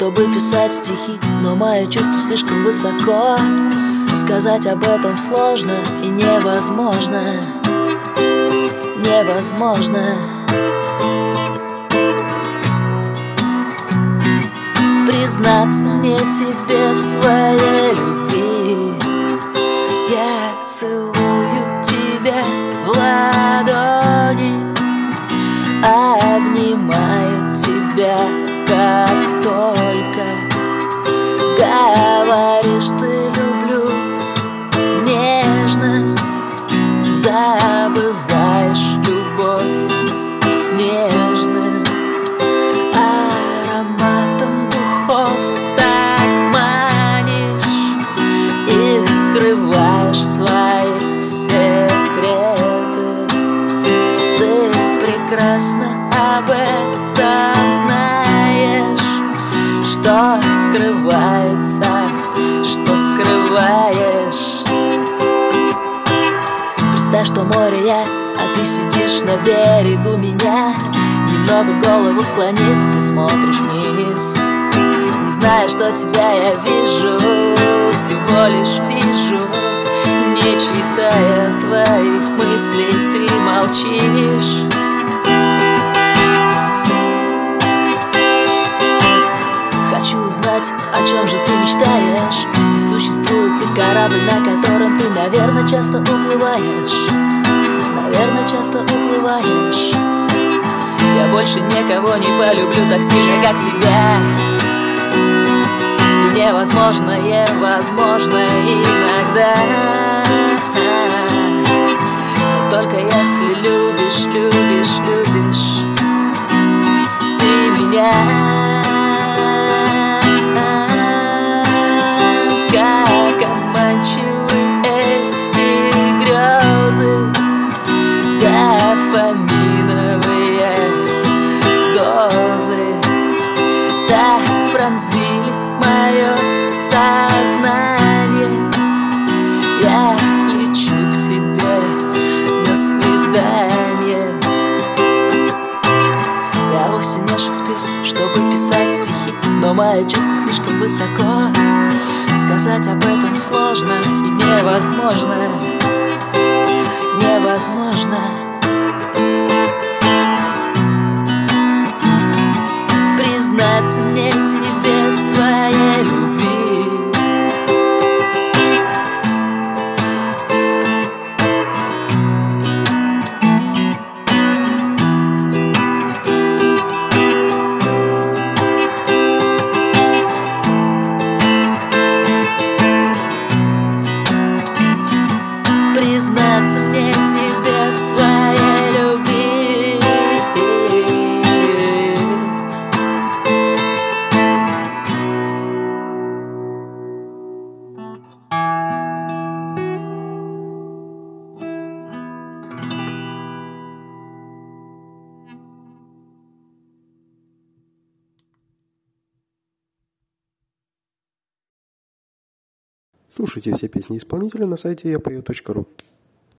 чтобы писать стихи, но мое чувство слишком высоко. Сказать об этом сложно и невозможно. Невозможно. Признаться мне тебе в своей любви. Я целую тебя в ладони, обнимаю тебя, как только говоришь ты люблю. Нежно забываешь любовь с нежным ароматом духов. Так манишь и скрываешь свои секреты. Ты прекрасно об этом знаешь, что скрывается, что скрываешь. Представь, что море я, а ты сидишь на берегу меня. Немного голову склонив, ты смотришь вниз. Не знаю, что тебя я вижу, всего лишь вижу. Не читая твоих мыслей, ты молчишь. Хочу узнать, о чем же ты мечтаешь. И существует ли корабль, на котором ты, наверное, часто уплываешь. Наверное, часто уплываешь. Я больше никого не полюблю так сильно, как тебя. И невозможное возможно иногда. Но только если любишь, любишь, любишь ты меня. Как обманчивы эти грезы, дофаминовые дозы. Так пронзили мое сознание. Я лечу к тебе на свидание. Я вовсе не Шекспир, чтобы писать стихи, но мое чувство слишком высоко. Сказать об этом сложно и невозможно. Невозможно. Признаться мне тебе в своей любви. Признаться мне тебе в своей любви. Слушайте все песни исполнителя на сайте yapою.ru.